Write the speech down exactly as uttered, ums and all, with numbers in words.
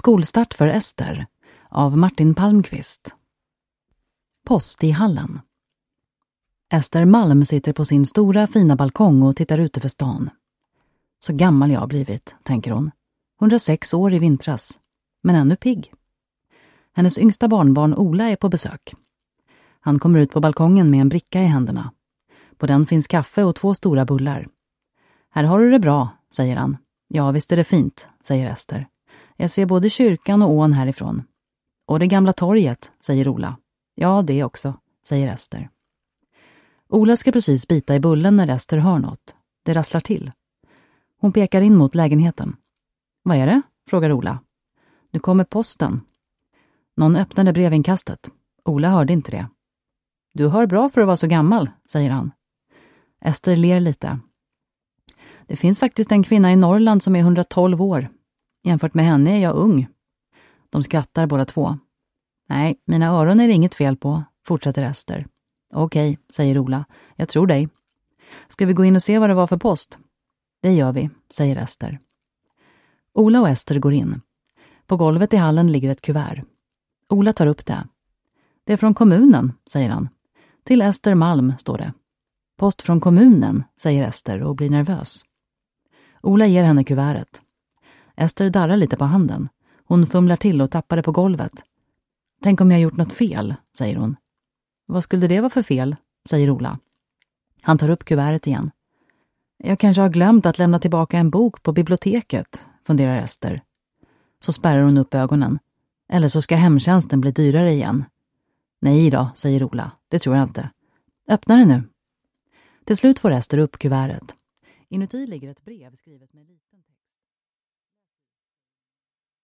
Skolstart för Ester av Martin Palmqvist. Post i hallen. Ester Malm sitter på sin stora fina balkong och tittar ute för stan. Så gammal jag har blivit, tänker hon. hundrasex år i vintras, men ännu pigg. Hennes yngsta barnbarn Ola är på besök. Han kommer ut på balkongen med en bricka i händerna. På den finns kaffe och två stora bullar. Här har du det bra, säger han. Ja, visst är det fint, säger Ester. Jag ser både kyrkan och ån härifrån. Och det gamla torget, säger Ola. Ja, det också, säger Ester. Ola ska precis bita i bullen när Ester hör något. Det rasslar till. Hon pekar in mot lägenheten. Vad är det? Frågar Ola. Nu kommer posten. Någon öppnade brevinkastet. Ola hörde inte det. Du hör bra för att vara så gammal, säger han. Ester ler lite. Det finns faktiskt en kvinna i Norrland som är hundratolv år. Jämfört med henne är jag ung. De skrattar båda två. Nej, mina öron är det inget fel på, fortsätter Ester. Okej, säger Ola. Jag tror dig. Ska vi gå in och se vad det var för post? Det gör vi, säger Ester. Ola och Ester går in. På golvet i hallen ligger ett kuvert. Ola tar upp det. Det är från kommunen, säger han. Till Ester Malm, står det. Post från kommunen, säger Ester och blir nervös. Ola ger henne kuvertet. Ester darrar lite på handen. Hon fumlar till och tappar det på golvet. Tänk om jag gjort något fel, säger hon. Vad skulle det vara för fel, säger Ola. Han tar upp kuvertet igen. Jag kanske har glömt att lämna tillbaka en bok på biblioteket, funderar Ester. Så spärrar hon upp ögonen. Eller så ska hemtjänsten bli dyrare igen. Nej då, säger Ola. Det tror jag inte. Öppna det nu. Till slut får Ester upp kuvertet. Inuti ligger ett brev skrivet med liten text.